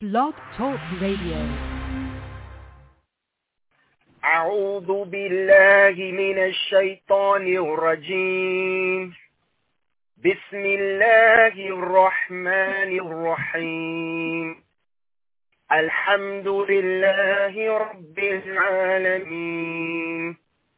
Blog Talk Radio. أعوذ بالله من الشيطان الرجيم. بسم الله الرحمن الرحيم. الحمد لله رب العالمين.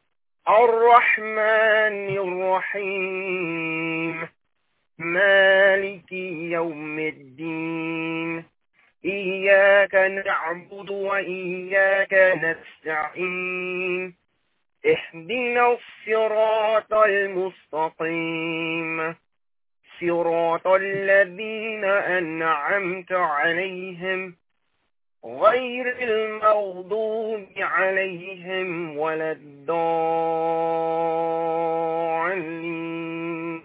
الرحمن الرحيم. مالك يوم الدين. إياك نعبد وإياك نستعين. اهدنا الصراط المستقيم. صراط الذين أنعمت عليهم غير المغضوب عليهم ولا الضالين.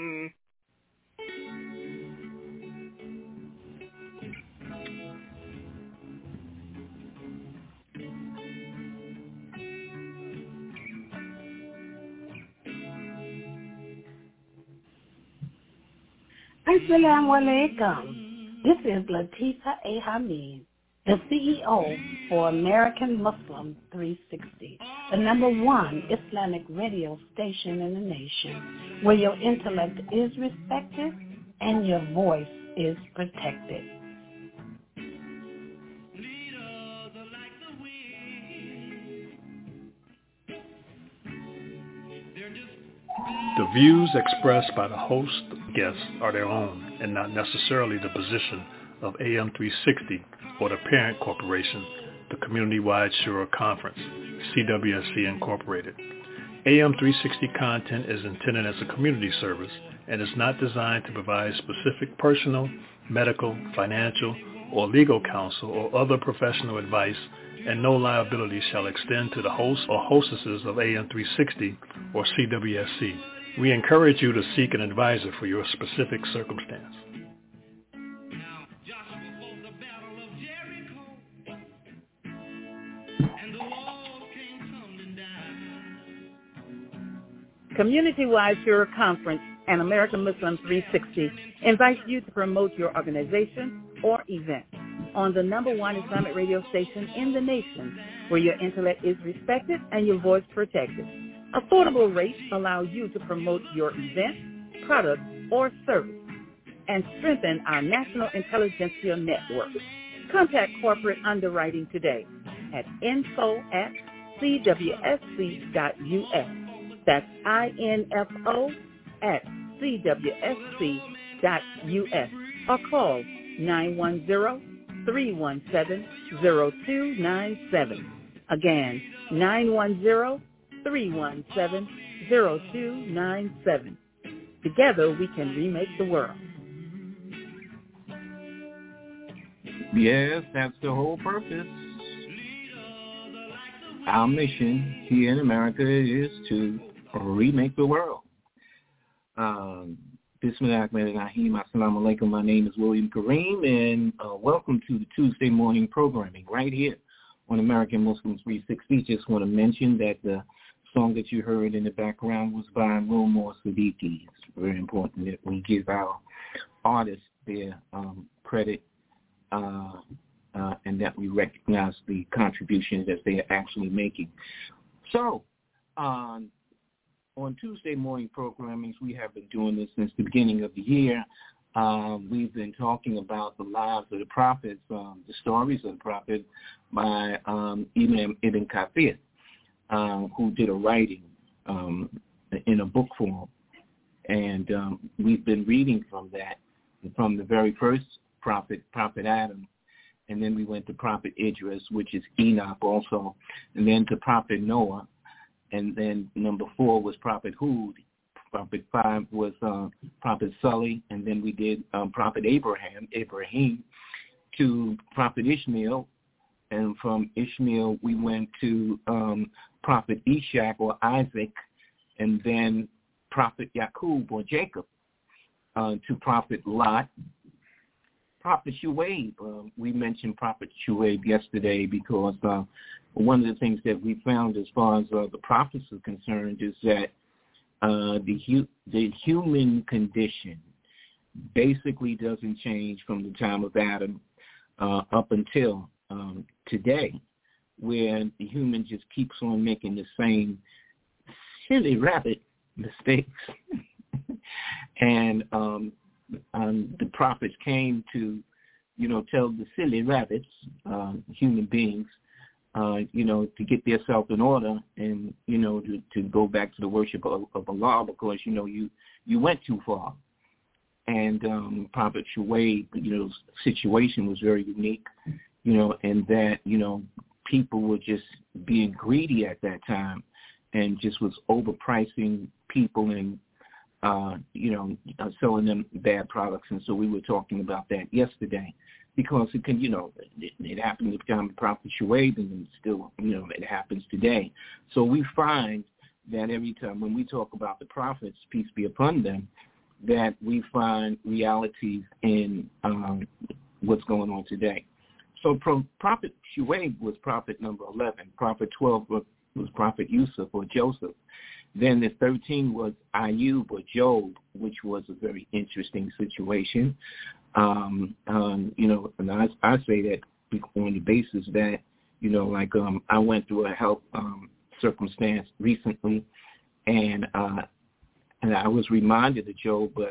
Assalamu alaikum. This is Latifa A. Hamid, the CEO for American Muslim 360, the #1 Islamic radio station in the nation, where your intellect is respected and your voice is protected. The views expressed by the host and guests are their own and not necessarily the position of AM 360 or the parent corporation, the Community-Wide Shura Conference, CWSC Incorporated. AM 360 content is intended as a community service and is not designed to provide specific personal, medical, financial, or legal counsel or other professional advice, and no liability shall extend to the hosts or hostesses of AM 360 or CWSC. We encourage you to seek an advisor for your specific circumstance. Community-Wide Shura Conference and American Muslim 360 invites you to promote your organization or event on the #1 Islamic radio station in the nation, where your intellect is respected and your voice protected. Affordable rates allow you to promote your event, product, or service and strengthen our national intelligentsia network. Contact corporate underwriting today at info@cwsc.us. That's info@cwsc.us, or call 910-317-0297. Again, 910-317-0297. Together we can remake the world. Yes, that's the whole purpose. Our mission here in America is to remake the world. Bismillahirrahmanirrahim. Assalamu alaikum. My name is William Kareem, and welcome to the Tuesday morning programming right here on American Muslim 360. Just want to mention that the song that you heard in the background was by Wilmore Siddiqui. It's very important that we give our artists their credit and that we recognize the contributions that they are actually making. So, on Tuesday morning programmings, we have been doing this since the beginning of the year. We've been talking about the lives of the prophets, the stories of the prophet by Imam Ibn Kathir, who did a writing in a book form. And we've been reading from that, from the very first prophet, Prophet Adam, and then we went to Prophet Idris, which is Enoch also, and then to Prophet Noah, and then number 4 was Prophet Hud, Prophet 5 was Prophet Sully, and then we did Prophet Ibrahim, to Prophet Ishmael, and from Ishmael we went to Prophet Ishaq or Isaac, and then Prophet Yaqub or Jacob, to Prophet Lot, Prophet Shuaib. We mentioned Prophet Shuaib yesterday because one of the things that we found as far as the prophets are concerned is that the human condition basically doesn't change from the time of Adam up until today, where the human just keeps on making the same silly rabbit mistakes. And the prophets came to, tell the silly rabbits, human beings, to get themselves in order and, to go back to the worship of Allah, because, you went too far. And Prophet Shuaib, situation was very unique, and that, people were just being greedy at that time and just was overpricing people and, selling them bad products. And so we were talking about that yesterday, because it can, it happened at the time of Prophet Shuaib, and still, it happens today. So we find that every time when we talk about the prophets, peace be upon them, that we find realities in what's going on today. So Prophet Shuaib was prophet number 11. Prophet 12 was Prophet Yusuf or Joseph. Then the 13 was Ayub or Job, which was a very interesting situation. And I say that on the basis that, I went through a health circumstance recently, and I was reminded of Job, but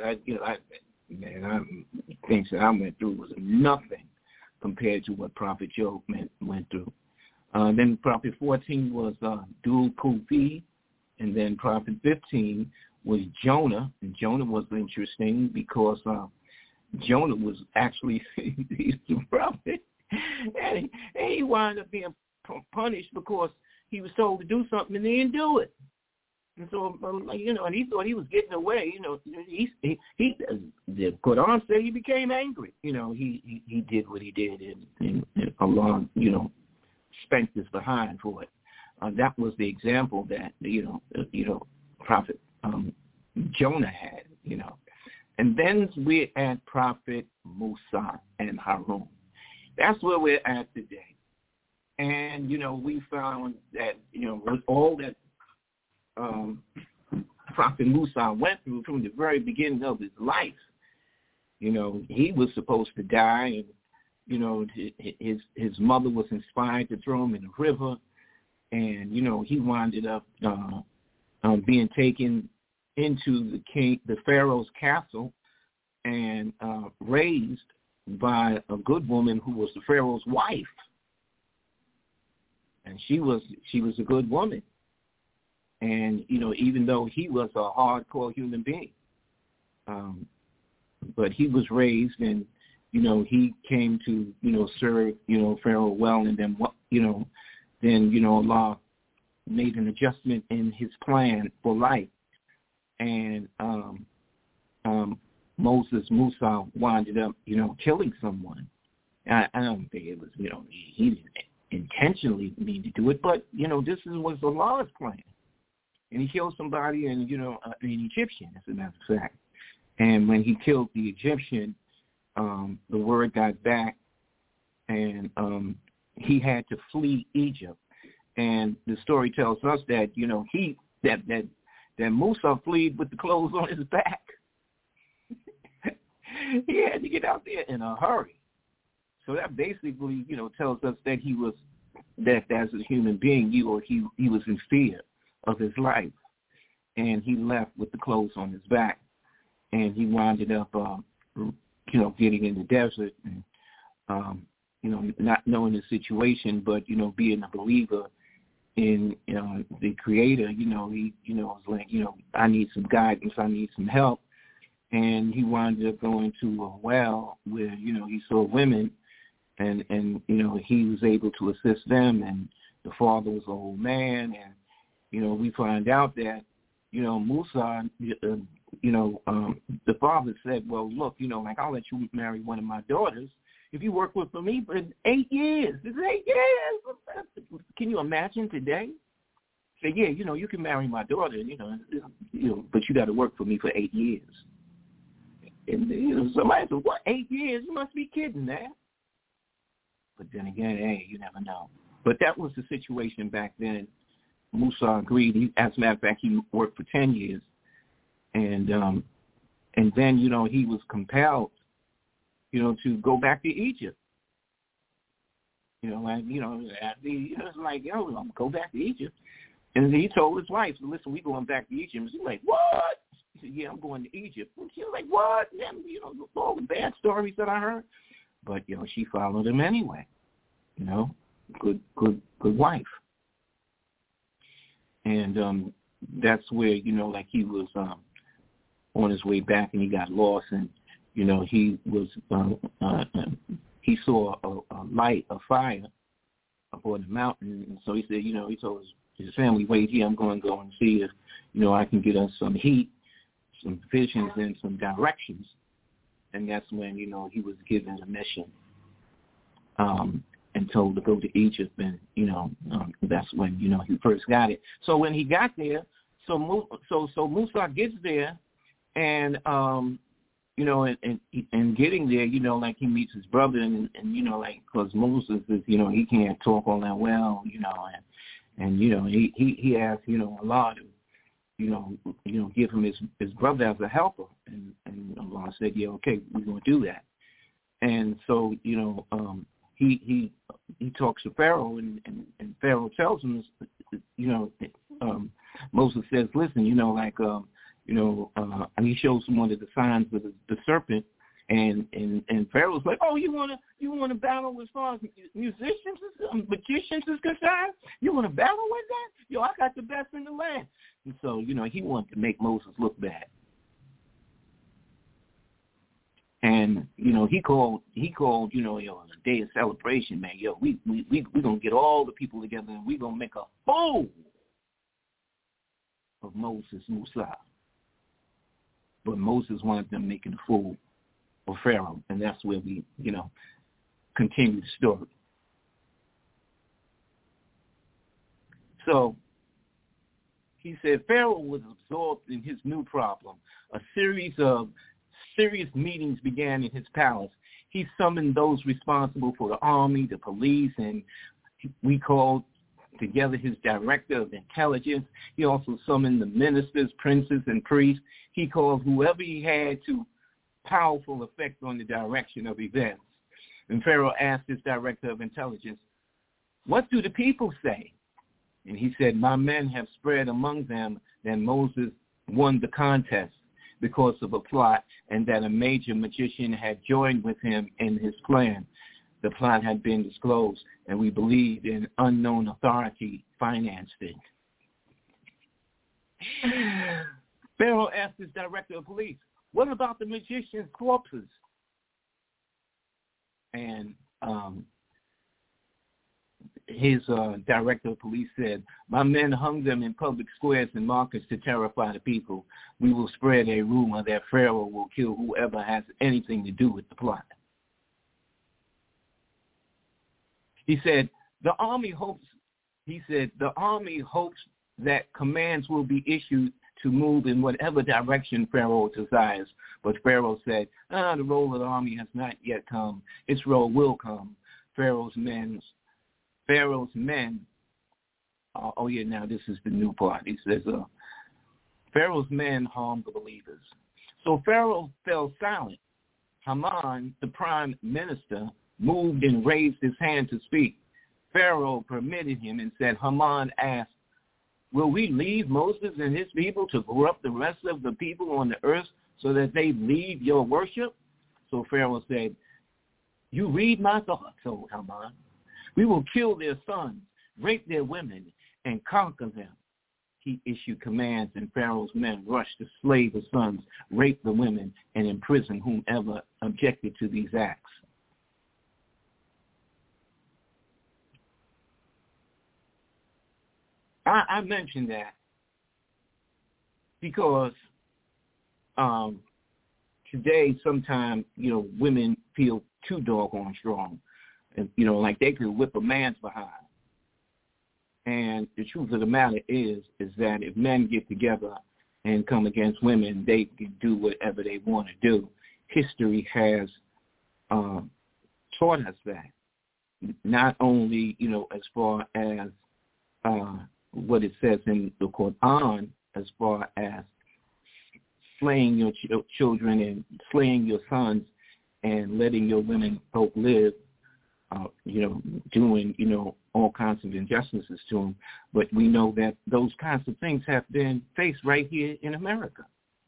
things that I went through was nothing compared to what Prophet Job went through. Then Prophet 14 was Dul Kufi, and then Prophet 15 was Jonah, and Jonah was interesting because Jonah was actually he's the prophet, and he wound up being punished because he was told to do something and he didn't do it. And so, and he thought he was getting away. The Quran said he became angry. He did what he did, and Allah, spanked his behind for it. That was the example that Prophet Jonah had. And then we're at Prophet Musa and Harun. That's where we're at today. And we found that with all that Prophet Musa went through from the very beginning of his life. He was supposed to die, and his mother was inspired to throw him in the river, and he wound up being taken into the Pharaoh's castle, and raised by a good woman who was the Pharaoh's wife, and she was a good woman. And, even though he was a hardcore human being, but he was raised, and, he came to, serve, Pharaoh well. And then, Allah made an adjustment in his plan for life. And Musa winded up, killing someone. I don't think it was, he didn't intentionally mean to do it, but, this was Allah's plan. And he killed somebody, and an Egyptian, as a matter of fact. And when he killed the Egyptian, the word got back, and he had to flee Egypt. And the story tells us that that Musa fled with the clothes on his back. He had to get out there in a hurry. So that basically, tells us that he was that as a human being, he was in fear of his life, and he left with the clothes on his back, and he wound up, getting in the desert, and not knowing the situation, but being a believer in the Creator. He was like, I need some guidance, I need some help, and he wound up going to a well where he saw women, and he was able to assist them, and the father was an old man, and we find out that, Musa, the father said, well, look, I'll let you marry one of my daughters if you work with me for 8 years. It's 8 years. Can you imagine today? Say, yeah, you can marry my daughter, but you got to work for me for 8 years. And somebody said, what, 8 years? You must be kidding, man. But then again, hey, you never know. But that was the situation back then. Musa agreed. As a matter of fact, he worked for 10 years. And then, he was compelled, to go back to Egypt. It's like, I'm going to go back to Egypt. And he told his wife, listen, we going back to Egypt. And she's like, what? He said, yeah, I'm going to Egypt. And she was like, what? All the bad stories that I heard. But, she followed him anyway. Good wife. And that's where, he was on his way back and he got lost. And, he was, he saw a light, a fire up on the mountain. And so he said, he told his family, wait here, I'm going to go and see if, I can get us some heat, some visions, and some directions. And that's when, he was given a mission and told to go to Egypt. And, that's when, he first got it. So when he got there, so Musa gets there and, and getting there, he meets his brother and because Moses is, he can't talk all that well, and he asked, Allah to, give him his brother as a helper. And Allah said, yeah, okay, we're going to do that. And so, he talks to Pharaoh and Pharaoh tells him, Moses says, listen, he shows him one of the signs of the serpent. And Pharaoh's like, oh, you want to battle as far as magicians is concerned? You want to battle with that? I got the best in the land. And so, he wanted to make Moses look bad. And, he called, on a day of celebration, man, we going to get all the people together and we going to make a fool of Moses Musa. But Moses wanted them making a fool of Pharaoh, and that's where we, continue the story. So he said Pharaoh was absorbed in his new problem. A series of serious meetings began in his palace. He summoned those responsible for the army, the police, and we called together his director of intelligence. He also summoned the ministers, princes, and priests. He called whoever he had to powerful effect on the direction of events. And Pharaoh asked his director of intelligence, what do the people say? And he said, my men have spread among them that Moses won the contest because of a plot and that a major magician had joined with him in his plan. The plot had been disclosed, and we believe an unknown authority financed it. Pharaoh asked his director of police, what about the magician's corpses? And his director of police said, my men hung them in public squares and markets to terrify the people. We will spread a rumor that Pharaoh will kill whoever has anything to do with the plot. He said, the army hopes that commands will be issued to move in whatever direction Pharaoh desires. But Pharaoh said, the roll of the army has not yet come. Its roll will come. Pharaoh's men, now this is the new part. He says, Pharaoh's men harmed the believers. So Pharaoh fell silent. Haman, the prime minister, moved and raised his hand to speak. Pharaoh permitted him and said, Haman asked, will we leave Moses and his people to corrupt the rest of the people on the earth so that they leave your worship? So Pharaoh said, you read my thoughts, O Haman. We will kill their sons, rape their women, and conquer them. He issued commands, and Pharaoh's men rushed to slay the sons, rape the women, and imprison whomever objected to these acts. I mentioned that because today sometimes, women feel too doggone strong. And, like they could whip a man's behind. And the truth of the matter is that if men get together and come against women, they can do whatever they want to do. History has taught us that. Not only, as far as what it says in the Quran, as far as slaying your children and slaying your sons and letting your women folk live, doing, all kinds of injustices to them. But we know that those kinds of things have been faced right here in America.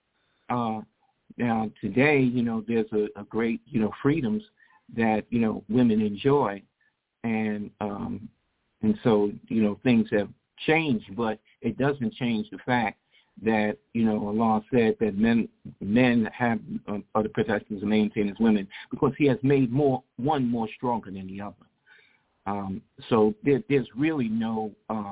Now, today, there's a great, freedoms that, women enjoy. And so, things have changed, but it doesn't change the fact that, Allah said that men have other protections and maintainers women because he has made one more stronger than the other. So there's really no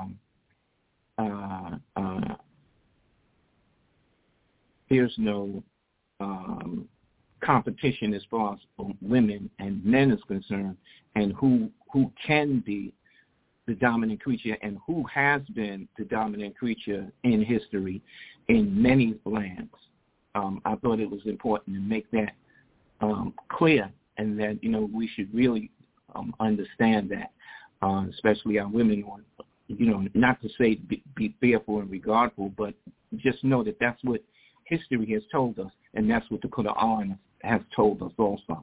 competition as far as women and men is concerned, and who can be the dominant creature and who has been the dominant creature in history in many lands. I thought it was important to make that clear, and that, we should really understand that, especially our women, not to say be fearful and regardful, but just know that that's what history has told us, and that's what the Quran has told us also.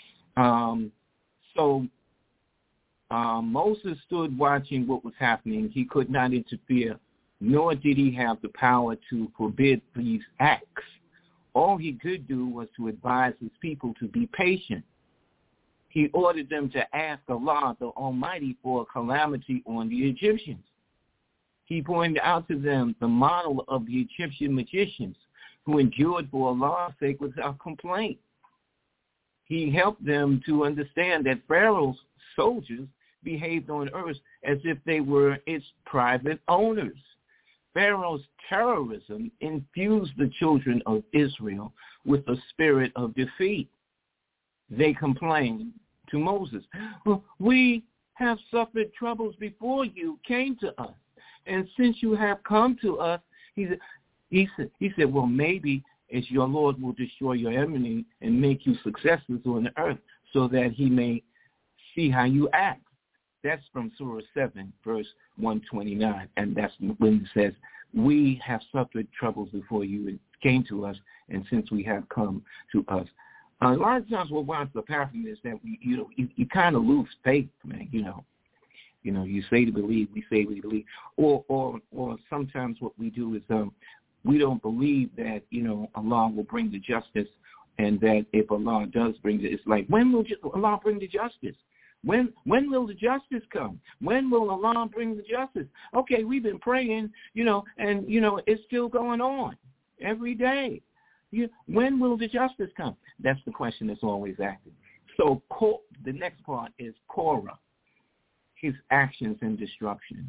Moses stood watching what was happening. He could not interfere, nor did he have the power to forbid these acts. All he could do was to advise his people to be patient. He ordered them to ask Allah, the Almighty, for a calamity on the Egyptians. He pointed out to them the model of the Egyptian magicians who endured for Allah's sake without complaint. He helped them to understand that Pharaoh's soldiers behaved on earth as if they were its private owners. Pharaoh's terrorism infused the children of Israel with a spirit of defeat. They complained to Moses, "Well, we have suffered troubles before you came to us, and since you have come to us," he said, "well, maybe it's your Lord will destroy your enemy and make you successors on the earth so that he may see how you act." That's from Surah 7, verse 129, and that's when it says, "We have suffered troubles before you and came to us, and since we have come to us." A lot of times what winds up happening is that you kind of lose faith, man. You say to believe, we say we believe, or sometimes what we do is we don't believe that Allah will bring the justice, and that if Allah does bring it, it's like, when will Allah bring the justice? When will the justice come? When will Allah bring the justice? Okay, we've been praying, and it's still going on every day. When will the justice come? That's the question that's always active. So the next part is Korah, his actions and destruction.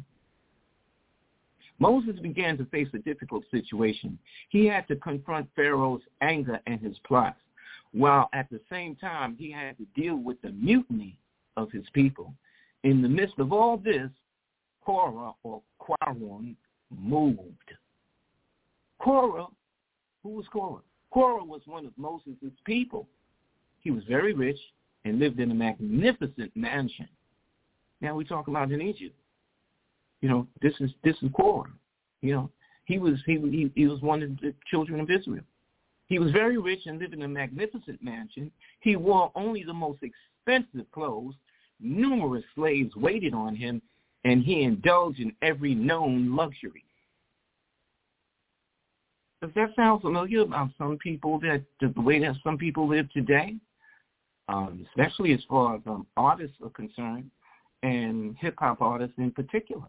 Moses began to face a difficult situation. He had to confront Pharaoh's anger and his plots, while at the same time he had to deal with the mutiny of his people. In the midst of all this, Korah, or Quaron, moved. Korah, who was Korah? Korah was one of Moses' people. He was very rich and lived in a magnificent mansion. Now we talk about in Egypt. This is Korah. He was one of the children of Israel. He was very rich and lived in a magnificent mansion. He wore only the most expensive clothes. Numerous slaves waited on him, and he indulged in every known luxury. Does that sound familiar about some people, that the way that some people live today, especially as far as artists are concerned, and hip-hop artists in particular,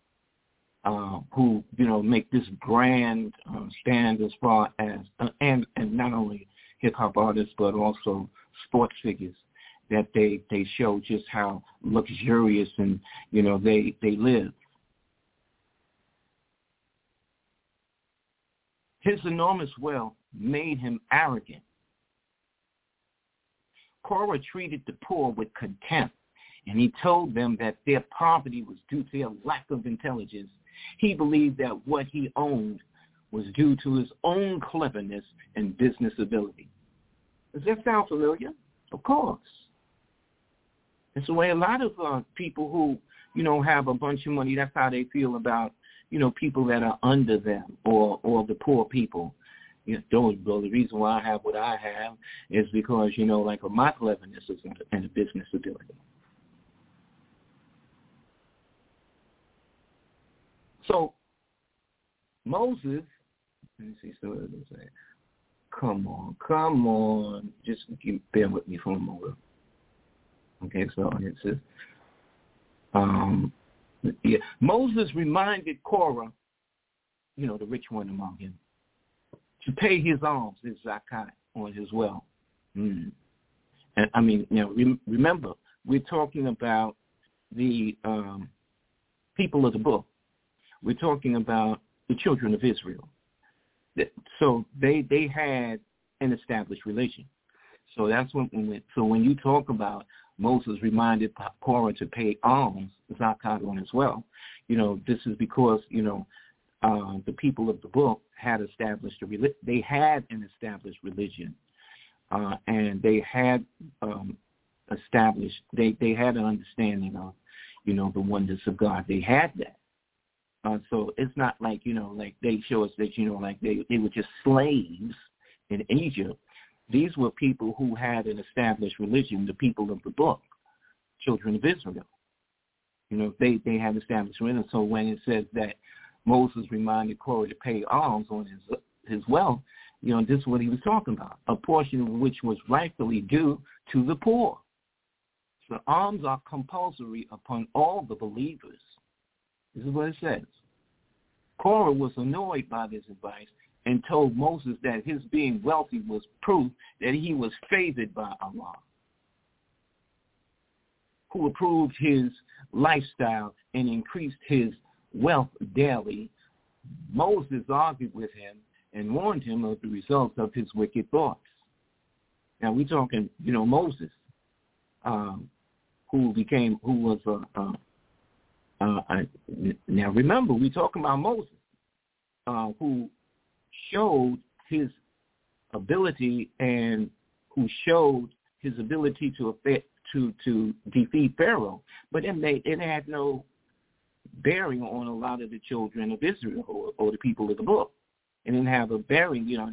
who, make this grand stand as far as, and not only hip-hop artists, but also sports figures, that they show just how luxurious and, they live. His enormous wealth made him arrogant. Korah treated the poor with contempt, and he told them that their poverty was due to their lack of intelligence. He believed that what he owned was due to his own cleverness and business ability. Does that sound familiar? Of course. It's the way a lot of people who, have a bunch of money, that's how they feel about, people that are under them or the poor people. The reason why I have what I have is because, like my cleverness and a business ability. So Moses, let me see, so what does it say? Come on. Just bear with me for a moment. Okay, so it says, Moses reminded Korah, the rich one among him, to pay his alms, his zakat, on his wealth. And I mean, remember, we're talking about the people of the book. We're talking about the children of Israel. So they had an established religion. So that's when you talk about Moses reminded Korah to pay alms, zakat on his wealth, this is because, the people of the book had established they had an established religion, and they had established, they had an understanding of, the oneness of God. They had that. So it's not like, like they show us that, like they were just slaves in Egypt. These were people who had an established religion, the people of the book, children of Israel. They had established religion. So when it says that Moses reminded Korah to pay alms on his wealth, this is what he was talking about, a portion of which was rightfully due to the poor. So alms are compulsory upon all the believers. This is what it says. Korah was annoyed by this advice and told Moses that his being wealthy was proof that he was favored by Allah, who approved his lifestyle and increased his wealth daily. Moses argued with him and warned him of the results of his wicked thoughts. Now we're talking, Moses, now remember, we're talking about Moses, who showed his ability and who showed his ability to defeat Pharaoh, but it had no bearing on a lot of the children of Israel or the people of the book. It didn't have a bearing, he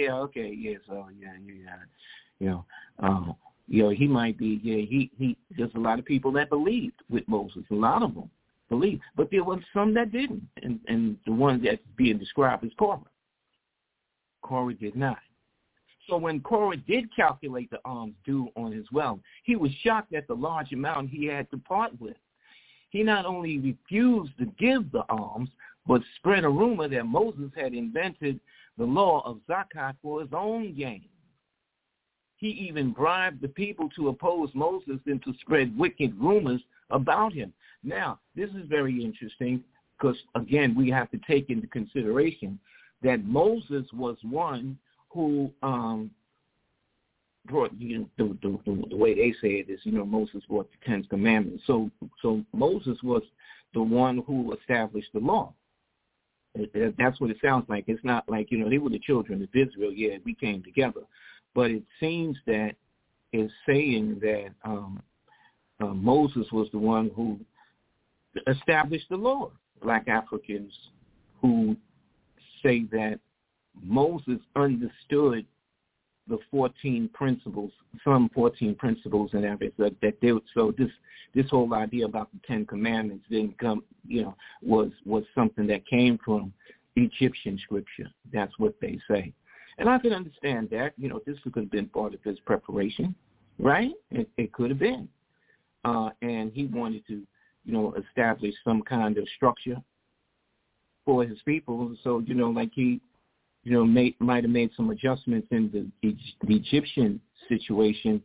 might be, he there's a lot of people that believed with Moses, a lot of them believed, but there were some that didn't, and the one that's being described is Korah. Korah did not. So when Korah did calculate the alms due on his wealth, he was shocked at the large amount he had to part with. He not only refused to give the alms, but spread a rumor that Moses had invented the law of zakat for his own gain. He even bribed the people to oppose Moses and to spread wicked rumors about him. Now, this is very interesting because, again, we have to take into consideration that Moses was one who brought, the way they say it is, Moses brought the 10 Commandments. So Moses was the one who established the law. That's what it sounds like. It's not like, they were the children of Israel. Yeah, we came together. But it seems that it's saying that Moses was the one who established the law. Black Africans who say that Moses understood the 14 principles, some 14 principles and everything. So this whole idea about the 10 Commandments didn't come, was something that came from Egyptian scripture. That's what they say. And I can understand that. This could have been part of his preparation, right? It could have been. And he wanted to, establish some kind of structure for his people. So, like he, might have made some adjustments in the Egyptian situation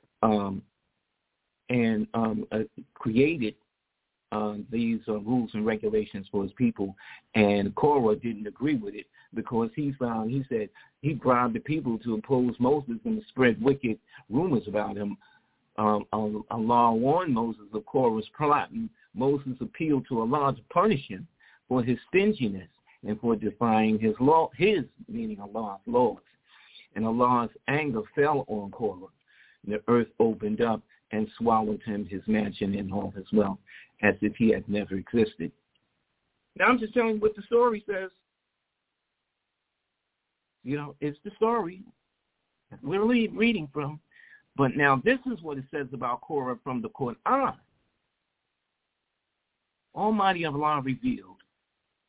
and created these rules and regulations for his people. And Korah didn't agree with it because he said he bribed the people to oppose Moses and to spread wicked rumors about him. Allah warned Moses of Korah's plot, and Moses appealed to Allah to punish him for his stinginess and for defying his law, meaning Allah's laws. And Allah's anger fell on Korah. And the earth opened up and swallowed him, his mansion, and all his wealth, as if he had never existed. Now I'm just telling you what the story says. It's the story we're reading from. But now this is what it says about Korah from the Quran. Almighty Allah revealed,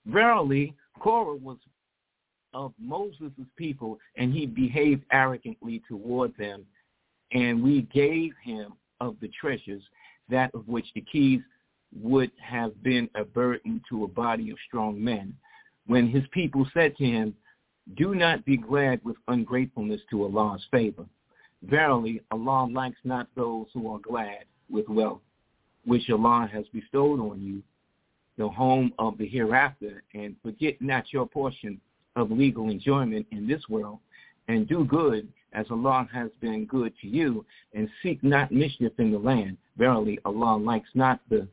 Verily, Korah was of Moses' people, and he behaved arrogantly toward them, and we gave him of the treasures, that of which the keys would have been a burden to a body of strong men. When his people said to him, do not be glad with ungratefulness to Allah's favor. Verily, Allah likes not those who are glad with wealth, which Allah has bestowed on you, the home of the hereafter, and forget not your portion of legal enjoyment in this world, and do good as Allah has been good to you, and seek not mischief in the land. Verily, Allah likes not the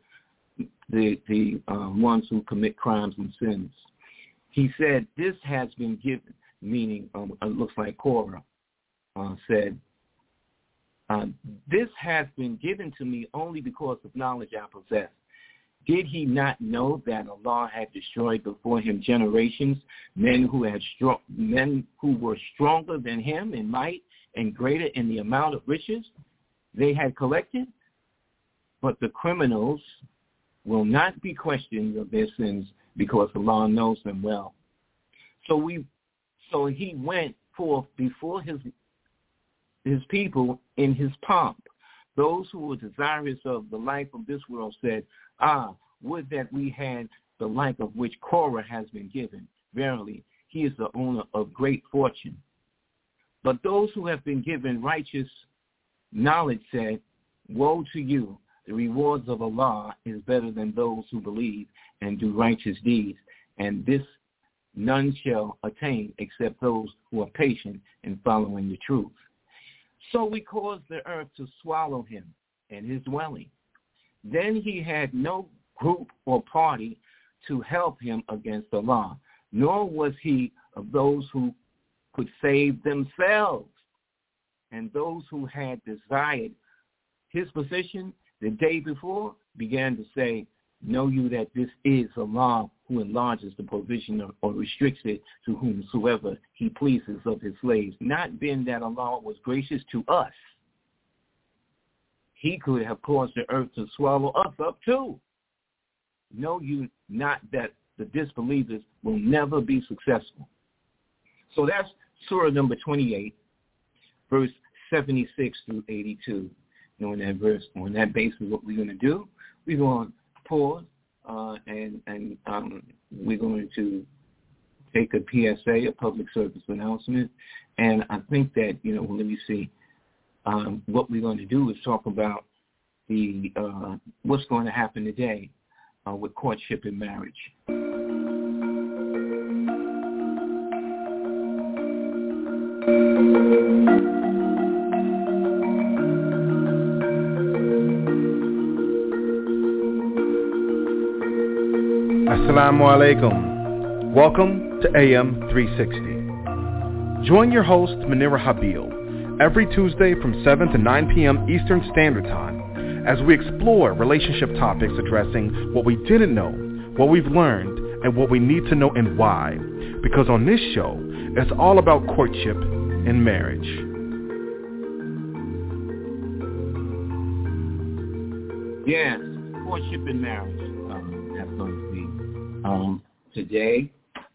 ones who commit crimes and sins. He said, this has been given, meaning it looks like Korah said, this has been given to me only because of knowledge I possess. Did he not know that Allah had destroyed before him generations, men who were stronger than him in might and greater in the amount of riches they had collected? But the criminals will not be questioned of their sins, because Allah knows them well. So he went forth before his people in his pomp. Those who were desirous of the life of this world said, would that we had the like of which Korah has been given. Verily, he is the owner of great fortune. But those who have been given righteous knowledge said, woe to you, the rewards of Allah is better than those who believe and do righteous deeds, and this none shall attain except those who are patient in following the truth. So we caused the earth to swallow him and his dwelling. Then he had no group or party to help him against Allah, nor was he of those who could save themselves. And those who had desired his position the day before began to say, know you that this is Allah who enlarges the provision or restricts it to whomsoever he pleases of his slaves. Not being that Allah was gracious to us, he could have caused the earth to swallow us up too. Know you not that the disbelievers will never be successful. So that's Surah number 28, verse 76 through 82. On that verse, on that basis, what we're going to do, we're going to pause and we're going to take a PSA, a public service announcement. And I think that, let me see, what we're going to do is talk about the what's going to happen today with courtship and marriage. Assalamu alaikum. Welcome to AM 360. Join your host, Munira Habil, every Tuesday from 7 to 9 p.m. Eastern Standard Time as we explore relationship topics addressing what we didn't know, what we've learned, and what we need to know and why. Because on this show, it's all about courtship and marriage. Yes, courtship and marriage. That's going to be today,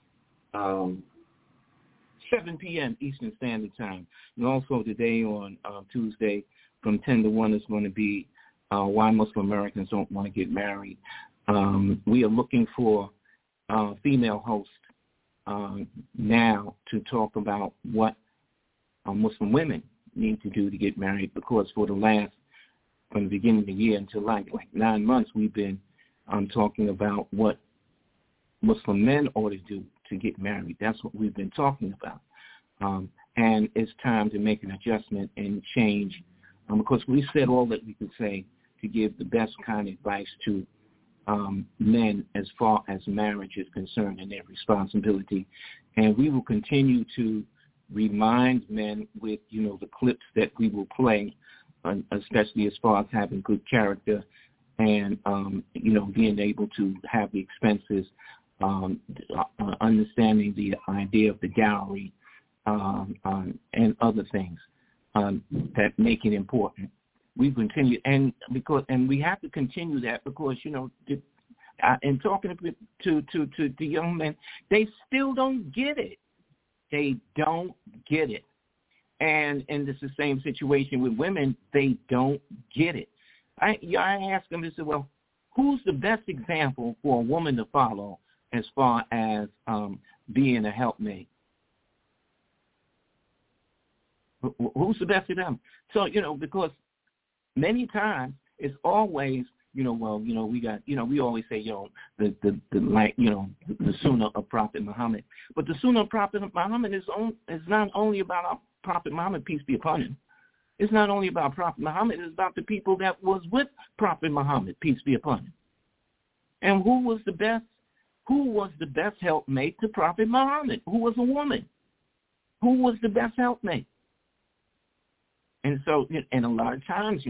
7 p.m. Eastern Standard Time. And also today on Tuesday from 10 to 1 is going to be Why Muslim Americans Don't Want to Get Married. We are looking for female hosts now to talk about what Muslim women need to do to get married, because from the beginning of the year until like 9 months, we've been talking about what Muslim men ought to do to get married. That's what we've been talking about. And it's time to make an adjustment and change, because we said all that we could say to give the best kind of advice to men as far as marriage is concerned and their responsibility. And we will continue to remind men with, the clips that we will play, especially as far as having good character and, being able to have the expenses, understanding the idea of the dowry, and other things that make it important. We continue, and we have to continue that because, and talking to young men, they still don't get it. They don't get it. And this is the same situation with women. They don't get it. I ask them, I said, well, who's the best example for a woman to follow as far as being a helpmate? Who's the best of them? So, because many times it's always, we got, we always say, the Sunnah of Prophet Muhammad. But the Sunnah of Prophet Muhammad is not only about our Prophet Muhammad, peace be upon him. It's not only about Prophet Muhammad, it's about the people that was with Prophet Muhammad, peace be upon him. And who was the best helpmate to Prophet Muhammad? Who was a woman? Who was the best helpmate? And so, and a lot of times,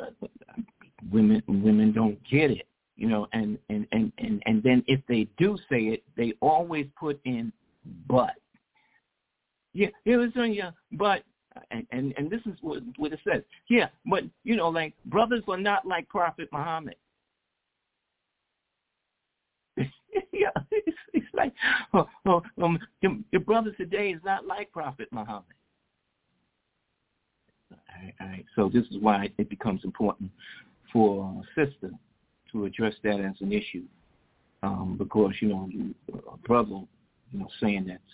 women don't get it, and then if they do say it, they always put in but. Yeah, it was on your but, and this is what it says. Yeah, but like brothers are not like Prophet Muhammad. Yeah, it's like your brothers today is not like Prophet Muhammad. All right. So this is why it becomes important for a sister to address that as an issue, because a brother, saying that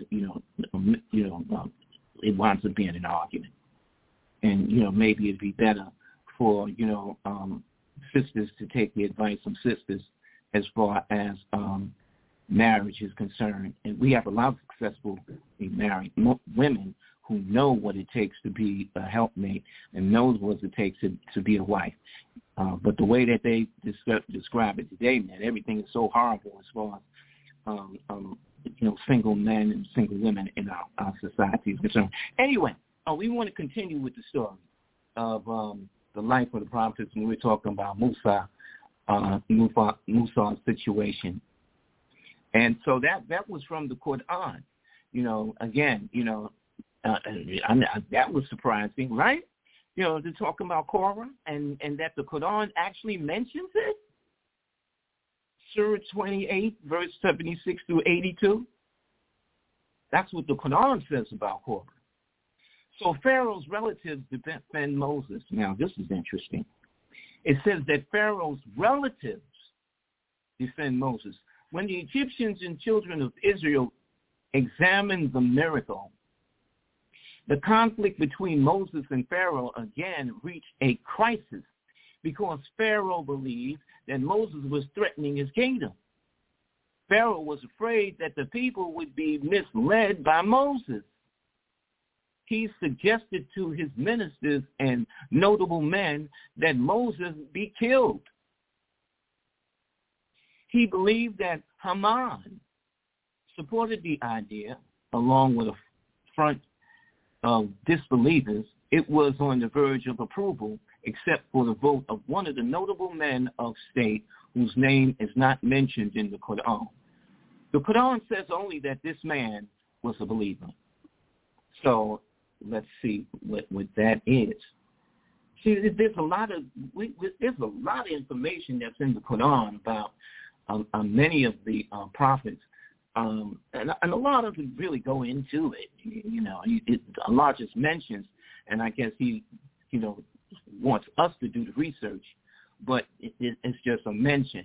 it winds up being an argument, and maybe it'd be better for sisters to take the advice from sisters as far as marriage is concerned. And we have a lot of successful married women who know what it takes to be a helpmate and knows what it takes to be a wife. But the way that they describe it today, man, everything is so horrible as far as single men and single women in our society is concerned. Anyway, we want to continue with the story of the life of the prophets, and we're talking about Musa's situation. And so that was from the Quran. Again, that was surprising, right? They're talking about Korah and that the Quran actually mentions it. Surah 28, verse 76 through 82. That's what the Quran says about Korah. So Pharaoh's relatives defend Moses. Now, this is interesting. It says that Pharaoh's relatives defend Moses. When the Egyptians and children of Israel examined the miracle, the conflict between Moses and Pharaoh again reached a crisis because Pharaoh believed that Moses was threatening his kingdom. Pharaoh was afraid that the people would be misled by Moses. He suggested to his ministers and notable men that Moses be killed. He believed that Haman supported the idea, along with a front of disbelievers. It was on the verge of approval, except for the vote of one of the notable men of state whose name is not mentioned in the Quran. The Quran says only that this man was a believer. So let's see what that is. See, there's a lot of information that's in the Quran about many of the prophets, and a lot of them really go into it. Allah just mentions, and I guess he wants us to do the research, but it's just a mention.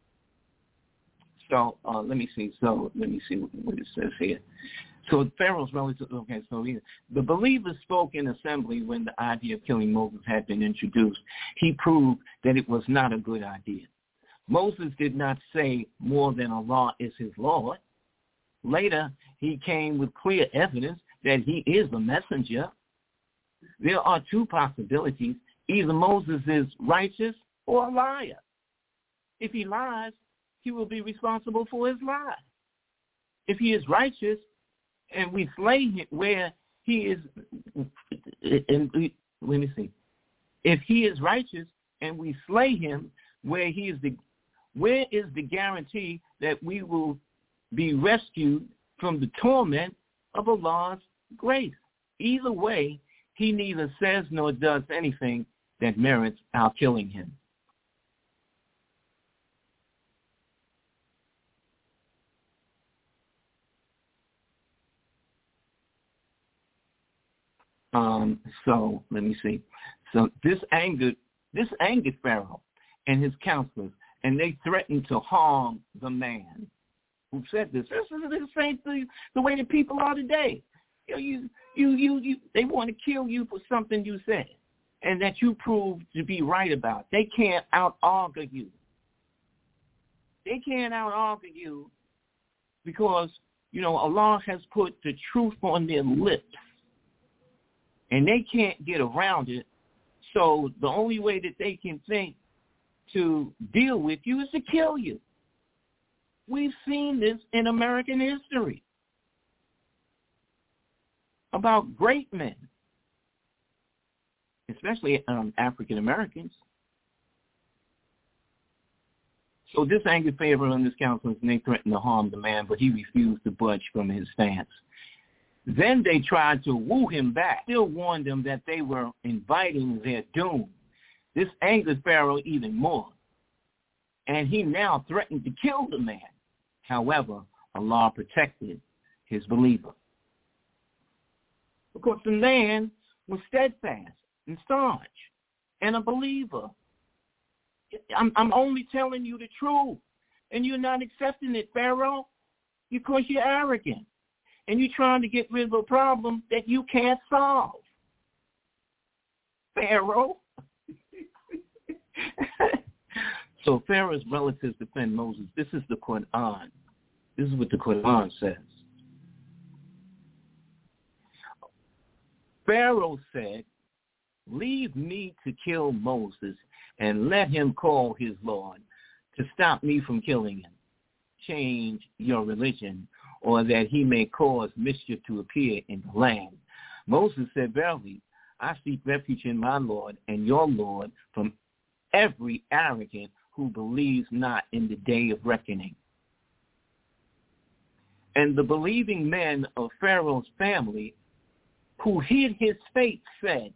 So let me see what it says here. So Pharaoh's relatives, okay, so the believers spoke in assembly when the idea of killing Moses had been introduced. He proved that it was not a good idea. Moses did not say more than Allah is his Lord. Later, he came with clear evidence that he is a messenger. There are two possibilities. Either Moses is righteous or a liar. If he lies, he will be responsible for his lie. If he is righteous and we slay him where he is, let me see. If he is righteous and we slay him where is the guarantee that we will be rescued from the torment of Allah's grace? Either way, he neither says nor does anything that merits our killing him. So let me see. So this angered Pharaoh and his counselors, and they threatened to harm the man who said this. This is the same thing, the way that people are today. They want to kill you for something you said and that you proved to be right about. They can't out-argue you. They can't out-argue you because, Allah has put the truth on their lips, and they can't get around it. So the only way that they can think to deal with you is to kill you. We've seen this in American history about great men, especially African Americans. So this angered Pharaoh and his counselors, and they threatened to harm the man, but he refused to budge from his stance. Then they tried to woo him back, still warned them that they were inviting their doom. This angered Pharaoh even more, and he now threatened to kill the man. However, Allah protected his believer, because the man was steadfast and staunch and a believer. I'm only telling you the truth, and you're not accepting it, Pharaoh, because you're arrogant, and you're trying to get rid of a problem that you can't solve. Pharaoh. So Pharaoh's relatives defend Moses. This is the Quran. This is what the Quran says. Pharaoh said, "Leave me to kill Moses and let him call his Lord to stop me from killing him. Change your religion, or that he may cause mischief to appear in the land." Moses said, "Verily, I seek refuge in my Lord and your Lord from every arrogant who believes not in the day of reckoning." And the believing men of Pharaoh's family who hid his fate said,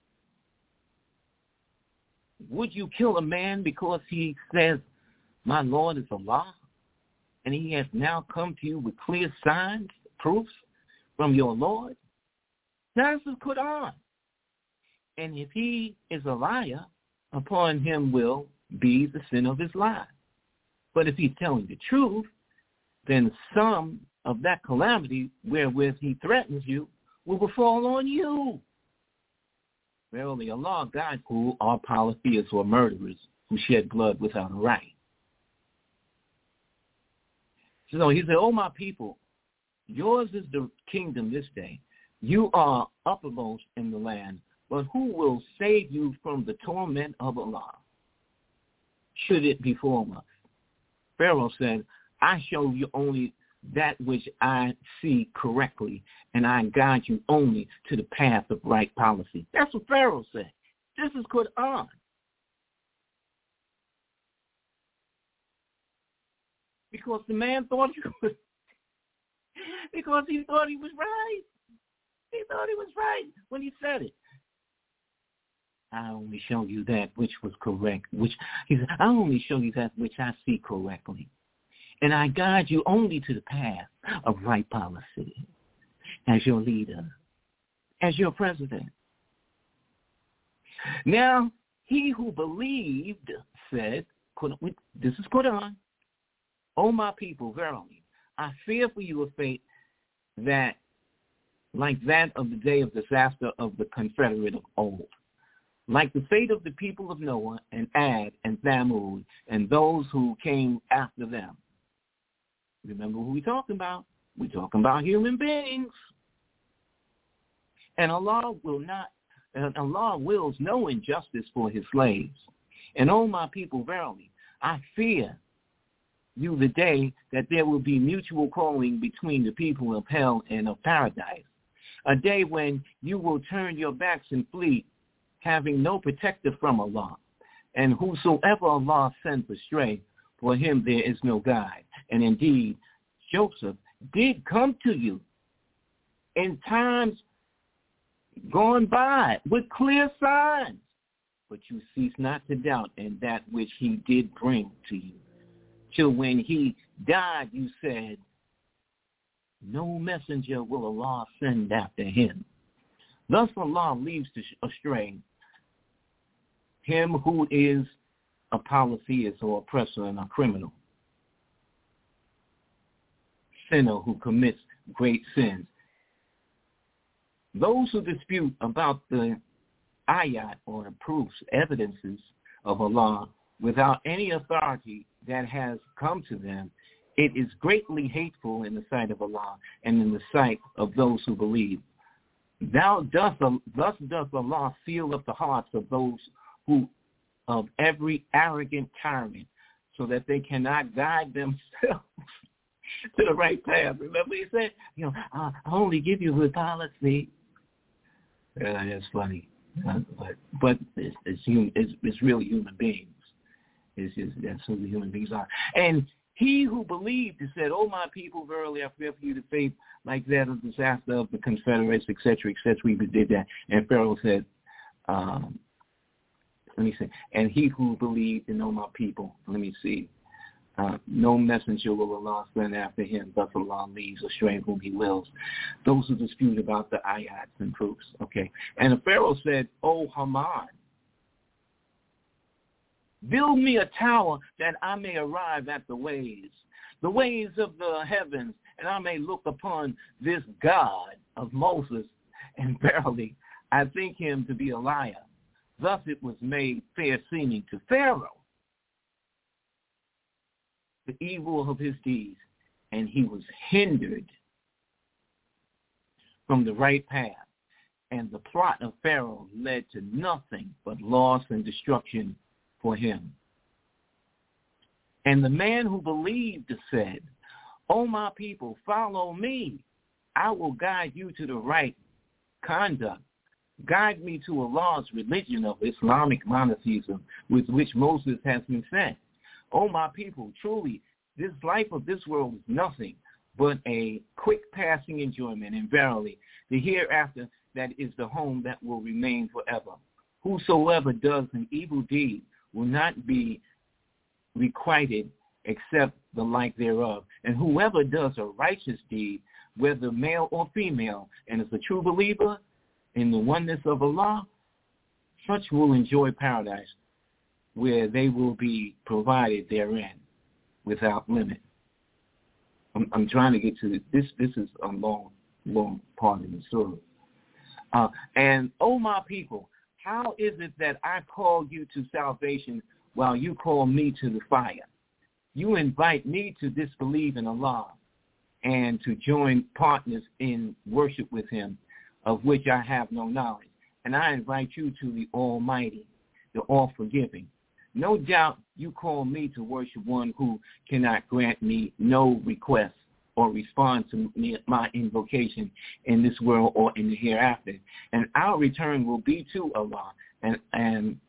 "Would you kill a man because he says, 'My Lord is Allah,' and he has now come to you with clear signs, proofs from your Lord?" That's the Quran. And if he is a liar, upon him will be the sin of his lie. But if he's telling the truth, then some of that calamity wherewith he threatens you will befall on you. Verily, Allah guides who are polytheists or murderers who shed blood without a right. So he said, "Oh, my people, yours is the kingdom this day. You are uppermost in the land, but who will save you from the torment of Allah, should it befall us?" Pharaoh said, "I show you only that which I see correctly, and I guide you only to the path of right policy." That's what Pharaoh said. This is Quran. Because the man thought he was, because he thought he was right. He thought he was right when he said it. "I only show you that which was correct." He said, "I only show you that which I see correctly, and I guide you only to the path of right policy as your leader, as your president." Now, he who believed said, this is Quran, "O my people, verily, I fear for you a fate that, like that of the day of disaster of the confederate of old, like the fate of the people of Noah and Ad and Thamud and those who came after them." Remember who we're talking about? We're talking about human beings. And Allah wills no injustice for his slaves. "And O my people, verily, I fear you the day that there will be mutual calling between the people of hell and of paradise, a day when you will turn your backs and flee, having no protector from Allah. And whosoever Allah sends astray, for him there is no guide. And indeed, Joseph did come to you in times gone by with clear signs, but you cease not to doubt in that which he did bring to you. Till when he died, you said, no messenger will Allah send after him. Thus Allah leads astray him who is a polytheist or oppressor and a criminal, sinner who commits great sins. Those who dispute about the ayat or the proofs, evidences of Allah without any authority that has come to them, it is greatly hateful in the sight of Allah and in the sight of those who believe. Thus doth Allah seal up the hearts of those who, of every arrogant tyrant, so that they cannot guide themselves to the right path. Remember he said, I only give you good policy. That's funny. But it's really human beings. That's who the human beings are. And he who believed and said, "Oh, my people, verily I fear for you the faith like that of the disaster of the Confederates, etc., etc." We did that. And Pharaoh said, and he who believed and know my people, no messenger will Allah send after him. Thus Allah leads astray whom he wills. Those who dispute about the ayats and proofs. Okay. And the Pharaoh said, "O Haman, build me a tower that I may arrive at the ways of the heavens, and I may look upon this God of Moses. And verily, I think him to be a liar." Thus it was made fair seeming to Pharaoh the evil of his deeds, and he was hindered from the right path. And the plot of Pharaoh led to nothing but loss and destruction for him. And the man who believed said, "O my people, follow me. I will guide you to the right conduct. Guide me to Allah's religion of Islamic monotheism with which Moses has been sent. O my people, truly, this life of this world is nothing but a quick passing enjoyment, and verily, the hereafter that is the home that will remain forever. Whosoever does an evil deed will not be requited except the like thereof. And whoever does a righteous deed, whether male or female, and is a true believer in the oneness of Allah, such will enjoy paradise, where they will be provided therein without limit." I'm trying to get to this. This is a long part of the story. And, "O my people, how is it that I call you to salvation while you call me to the fire? You invite me to disbelieve in Allah and to join partners in worship with him, of which I have no knowledge. And I invite you to the Almighty, the All-Forgiving. No doubt you call me to worship one who cannot grant me no request or respond to my invocation in this world or in the hereafter. And our return will be to Allah. And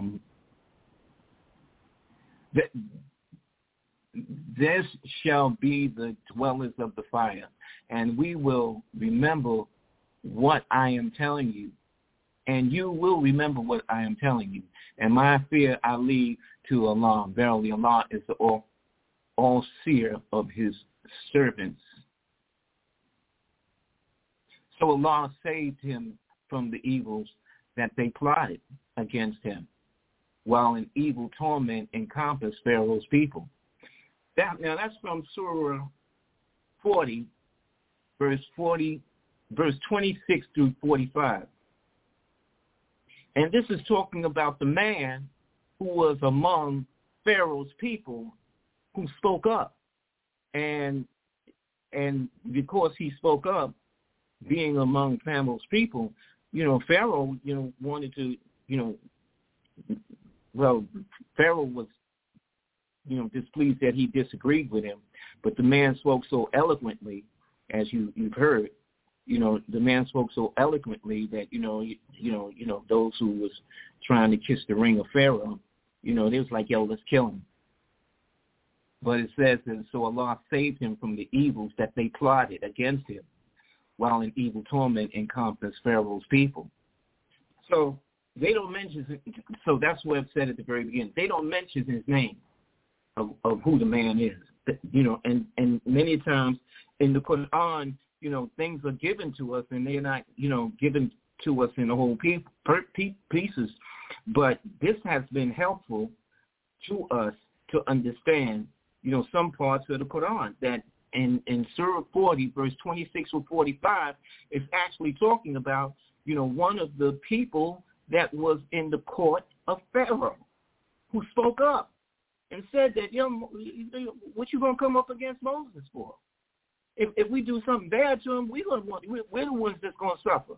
this shall be the dwellers of the fire. And we will remember what I am telling you. And you will remember what I am telling you. And my fear I leave to Allah. Verily, Allah is the all-seer of his servants. So Allah saved him from the evils that they plotted against him, while an evil torment encompassed Pharaoh's people. Now that's from Surah 40, verse 26 through 45. And this is talking about the man who was among Pharaoh's people who spoke up. And because he spoke up, being among Pharaoh's people, Pharaoh, wanted to, Pharaoh was, displeased that he disagreed with him. But the man spoke so eloquently, as you've heard, the man spoke so eloquently that, those who was trying to kiss the ring of Pharaoh, they was like, "Yo, let's kill him." But it says that so Allah saved him from the evils that they plotted against him, while an evil torment encompassed Pharaoh's people. So they don't mention, so that's what I've said at the very beginning. They don't mention his name of who the man is, and many times in the Quran, things are given to us and they're not, given to us in the whole pieces, but this has been helpful to us to understand, some parts of the Quran that in Surah 40, verse 26 or 45, is actually talking about, one of the people that was in the court of Pharaoh who spoke up and said that, what you going to come up against Moses for? If we do something bad to him, we're the ones that's going to suffer.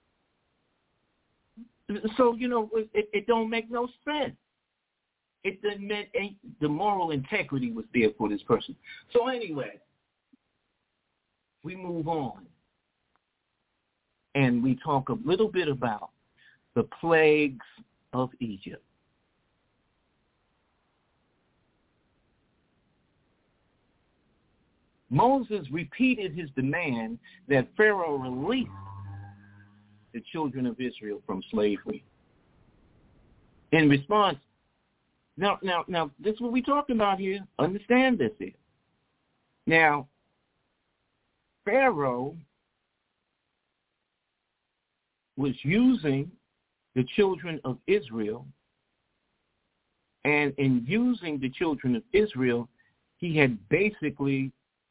So, it don't make no sense. It doesn't mean the moral integrity was there for this person. So anyway, we move on and we talk a little bit about the plagues of Egypt. Moses repeated his demand that Pharaoh release the children of Israel from slavery. In response, now, this is what we're talking about here. Understand this here. Now, Pharaoh was using the children of Israel, and in using the children of Israel, he had basically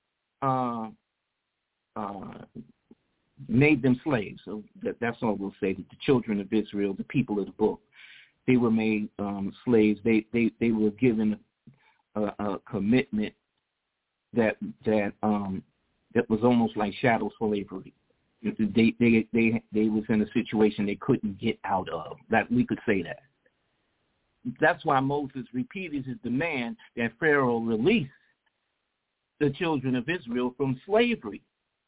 made them slaves. So that's all we'll say. That the children of Israel, the people of the book, they were made slaves. They were given a commitment that was almost like chattel slavery. They was in a situation they couldn't get out of. That we could say that. That's why Moses repeated his demand that Pharaoh release the children of Israel from slavery.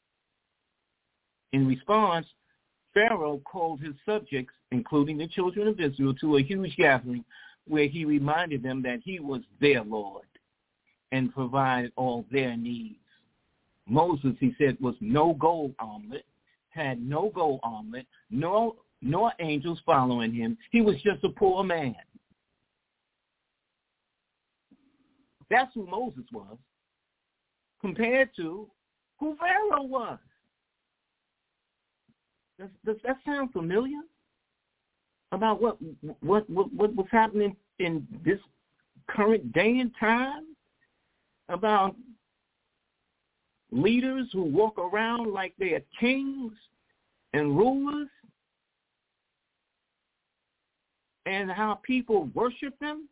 In response, Pharaoh called his subjects, including the children of Israel, to a huge gathering where he reminded them that he was their Lord and provided all their needs. Moses, he said, was no gold armlet, had no gold armlet, nor angels following him. He was just a poor man. That's who Moses was, compared to who Pharaoh was. Does that sound familiar? About what was happening in this current day and time? About leaders who walk around like they are kings and rulers, and how people worship them?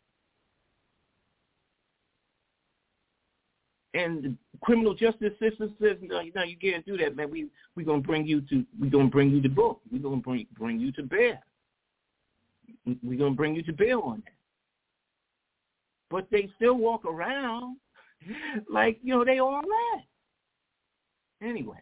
And the criminal justice system says, no, you can't do that, man. We're gonna bring you the book. We're gonna bring you to bear. We're gonna bring you to bear on that. But they still walk around like they all that. Anyway,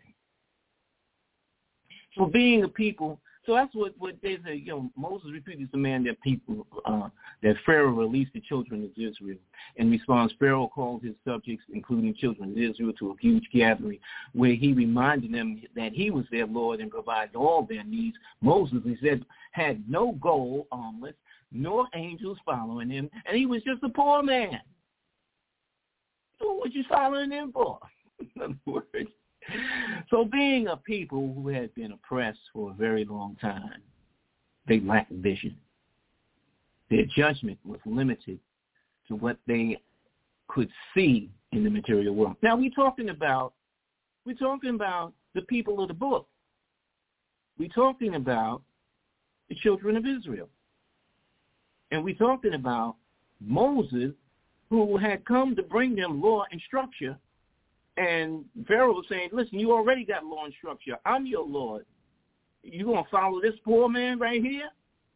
so being a people. So that's what they say. Moses repeated the demand that people that Pharaoh released the children of Israel. In response, Pharaoh called his subjects, including children of Israel, to a huge gathering where he reminded them that he was their Lord and provided all their needs. Moses, he said, had no gold armlets, nor angels following him, and he was just a poor man. So what you following him for? In other words. So being a people who had been oppressed for a very long time, they lacked vision. Their judgment was limited to what they could see in the material world. Now we're talking about the people of the book. We're talking about the children of Israel. And we're talking about Moses, who had come to bring them law and structure. And Pharaoh was saying, listen, you already got law and structure. I'm your Lord. You going to follow this poor man right here?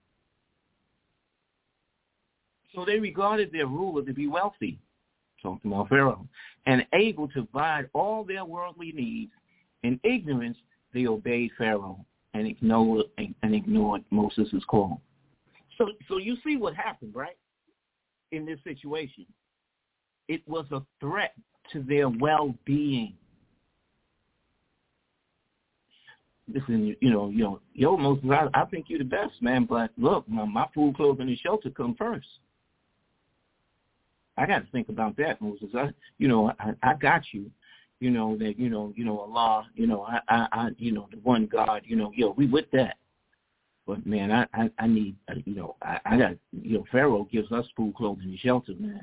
So they regarded their ruler to be wealthy, talking about Pharaoh, and able to provide all their worldly needs. In ignorance, they obeyed Pharaoh and ignored Moses' call. So you see what happened, right, in this situation. It was a threat to their well-being. Listen, Moses, I think you're the best, man, but look, my food, clothing, and shelter come first. I got to think about that, Moses. I got you. that, Allah, I the one God, we with that. But, man, I need, I got, Pharaoh gives us food, clothing, and shelter, man,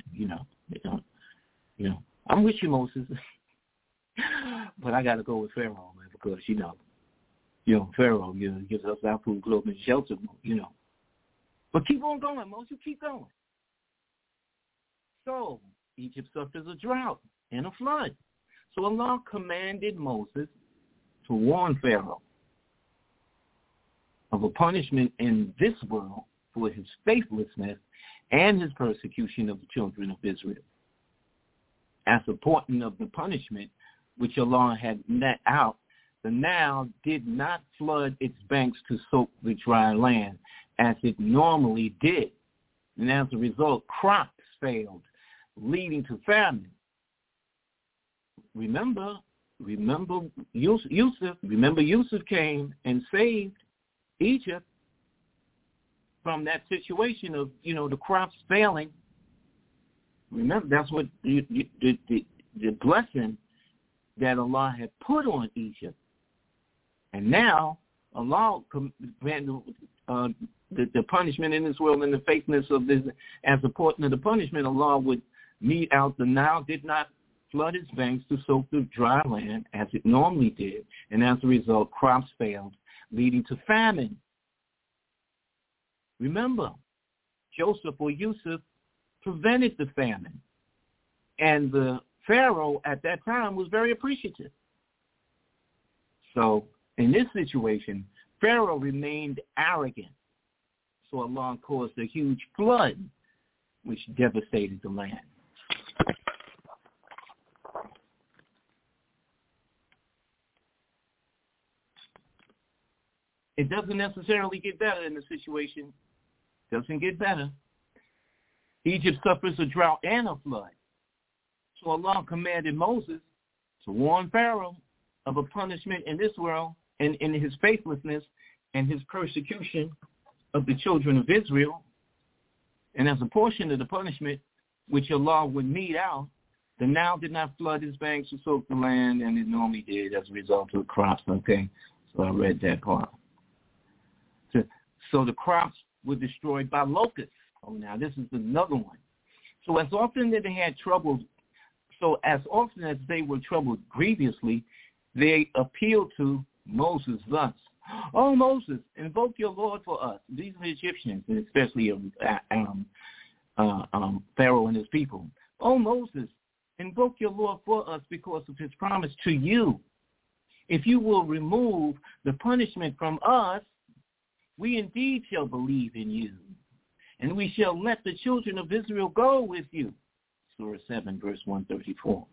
I'm with you, Moses. But I got to go with Pharaoh, man, because, Pharaoh, gives us our food, clothing, and shelter, But keep on going, Moses, keep going. So Egypt suffers a drought and a flood. So Allah commanded Moses to warn Pharaoh of a punishment in this world for his faithlessness and his persecution of the children of Israel. As a portion of the punishment which Allah had met out, the Nile did not flood its banks to soak the dry land as it normally did. And as a result, crops failed, leading to famine. Remember Yusuf came and saved Egypt from that situation of, the crops failing. Remember, that's what the blessing that Allah had put on Egypt. And now Allah commanded the punishment in this world and the faithfulness of this as a portion of the punishment. Allah would mete out. The Nile did not flood its banks to soak the dry land as it normally did, and as a result, crops failed, leading to famine. Remember, Joseph or Yusuf prevented the famine, and the Pharaoh at that time was very appreciative. So in this situation, Pharaoh remained arrogant, so Allah caused a huge flood which devastated the land. It doesn't necessarily get better in the situation. It doesn't get better. Egypt suffers a drought and a flood. So Allah commanded Moses to warn Pharaoh of a punishment in this world and in his faithlessness and his persecution of the children of Israel. And as a portion of the punishment which Allah would mete out, the Nile did not flood its banks to soak the land, and it normally did as a result of the crops. Okay, so I read that part. So the crops were destroyed by locusts. Oh, now this is another one. So as often as they were troubled grievously, they appealed to Moses thus: "Oh, Moses, invoke your Lord for us." These are the Egyptians, and especially Pharaoh and his people. "Oh, Moses, invoke your Lord for us because of his promise to you. If you will remove the punishment from us, we indeed shall believe in you, and we shall let the children of Israel go with you." Surah 7, verse 134.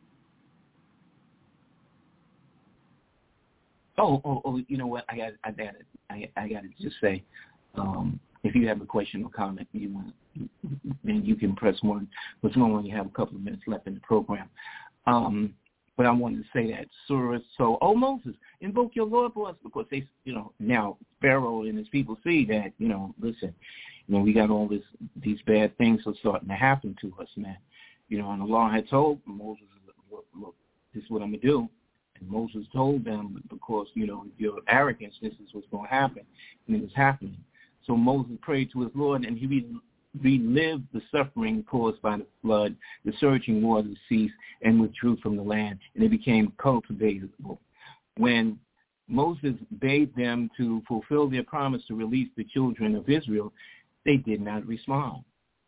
Oh! You know what? I got to just say, if you have a question or comment, then you can press 1. But when you have a couple of minutes left in the program. But I wanted to say that Surah. So, "Oh, Moses, invoke your Lord for us," because they, now Pharaoh and his people see that, listen, we got all these bad things are starting to happen to us, man. And Allah had told Moses, look, this is what I'm going to do. And Moses told them, because, your arrogance, this is what's going to happen. And it was happening. So Moses prayed to his Lord, and he relived the suffering caused by the flood. The surging waters ceased and withdrew from the land, and it became cultivable. When Moses bade them to fulfill their promise to release the children of Israel, they did not respond.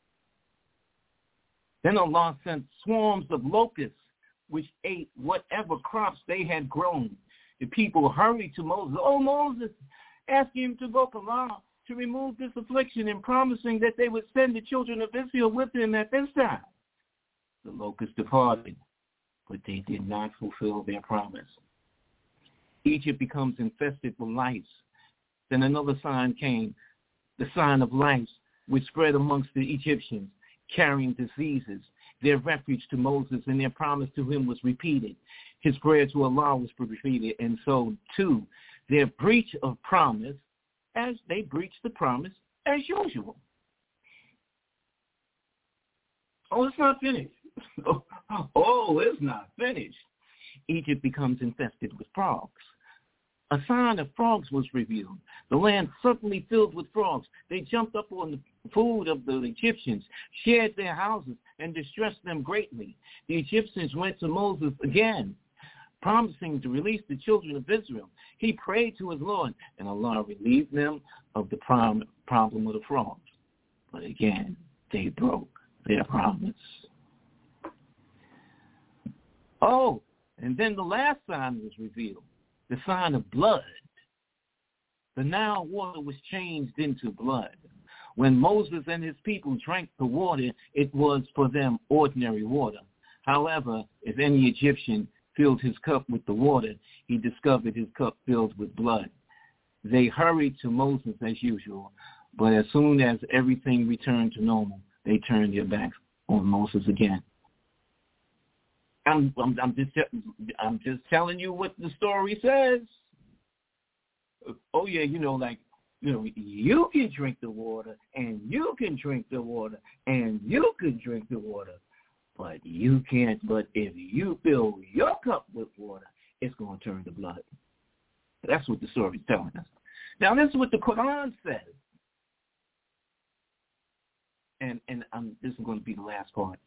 Then Allah sent swarms of locusts, which ate whatever crops they had grown. The people hurried to Moses. "Oh, Moses, ask him to invoke Allah to remove this affliction, and promising that they would send the children of Israel with him at this time." The locusts departed, but they did not fulfill their promise. Egypt becomes infested with lice. Then another sign came, the sign of lice, which spread amongst the Egyptians, carrying diseases. Their refuge to Moses and their promise to him was repeated. His prayer to Allah was repeated, and so, too, their breach of promise, as they breached the promise as usual. Oh, it's not finished. It's not finished. Egypt becomes infested with frogs. A sign of frogs was revealed. The land suddenly filled with frogs. They jumped up on the food of the Egyptians, shared their houses, and distressed them greatly. The Egyptians went to Moses again, promising to release the children of Israel. He prayed to his Lord, and Allah relieved them of the problem of the frogs. But again, they broke their promise. Oh, and then the last sign was revealed, the sign of blood. The Nile water was changed into blood. When Moses and his people drank the water, it was for them ordinary water. However, if any Egyptian filled his cup with the water, he discovered his cup filled with blood. They hurried to Moses as usual, but as soon as everything returned to normal, they turned their backs on Moses again. I'm just telling you what the story says. Oh yeah, you can drink the water, and you can drink the water, and you can drink the water, but you can't. But if you fill your cup with water, it's going to turn to blood. That's what the story's telling us. Now, this is what the Quran says, and this is going to be the last part.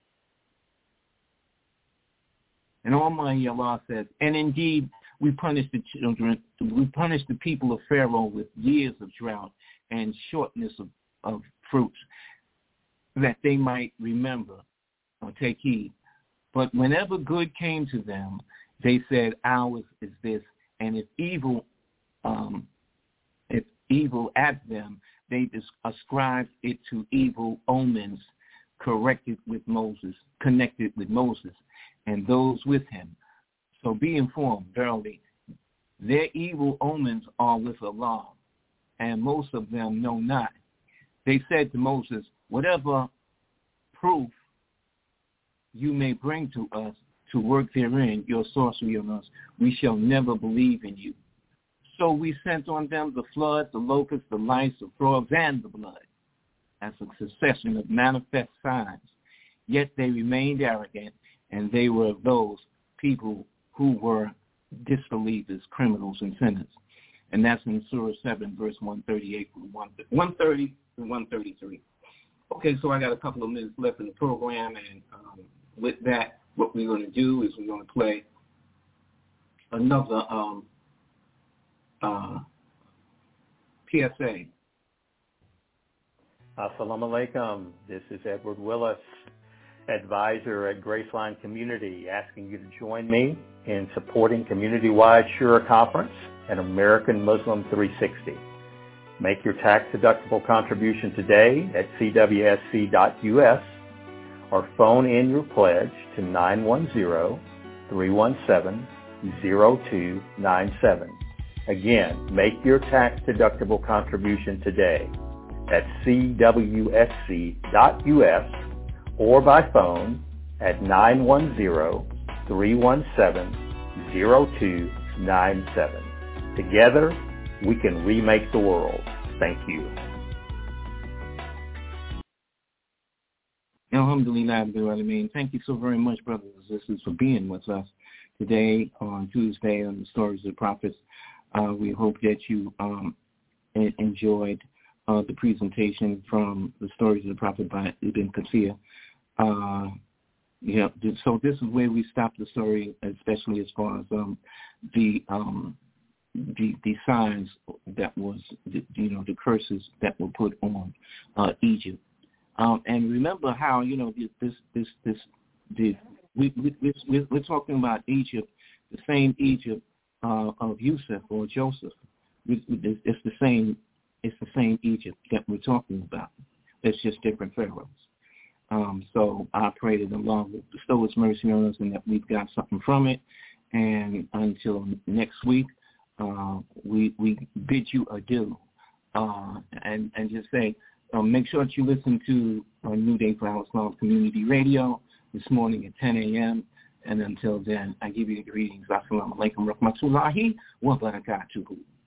And Almighty Allah says, and indeed, we punished the people of Pharaoh with years of drought and shortness of fruits, that they might remember or take heed. But whenever good came to them, they said, ours is this. And if evil at them, they ascribed it to evil omens connected with Moses, and those with him. So be informed, verily, their evil omens are with Allah, and most of them know not. They said to Moses, whatever proof you may bring to us to work therein your sorcery on us, we shall never believe in you. So we sent on them the flood, the locusts, the lice, the frogs, and the blood, as a succession of manifest signs. Yet they remained arrogant, and they were those people who were disbelievers, criminals, and sinners. And that's in Surah 7, verse 138 through 130 through 133. Okay, so I got a couple of minutes left in the program, and with that, what we're going to do is we're going to play another PSA. Assalamu alaikum. This is Edward Willis, advisor at Graceline Community, asking you to join me in supporting community-wide Shura Conference and American Muslim 360. Make your tax-deductible contribution today at cwsc.us or phone in your pledge to 910-317-0297. Again, make your tax-deductible contribution today at cwsc.us or by phone at 910-317-0297. Together, we can remake the world. Thank you. Alhamdulillah, thank you so very much, brothers and sisters, for being with us today on Tuesday on the Stories of the Prophets. We hope that you enjoyed the presentation from the Stories of the Prophet by Ibn Kathir. So this is where we stop the story, especially as far as the signs that was, the curses that were put on Egypt. And remember how, we're talking about Egypt, the same Egypt of Yusuf or Joseph. It's the same Egypt that we're talking about. It's just different pharaohs. So I pray that Allah will bestow His mercy on us and that we've got something from it. And until next week, we bid you adieu. And just say, make sure that you listen to New Day for Al-Islam Community Radio this morning at 10 a.m. And until then, I give you the greetings. Assalamu alaikum wa rahmatullahi wa barakatuhu.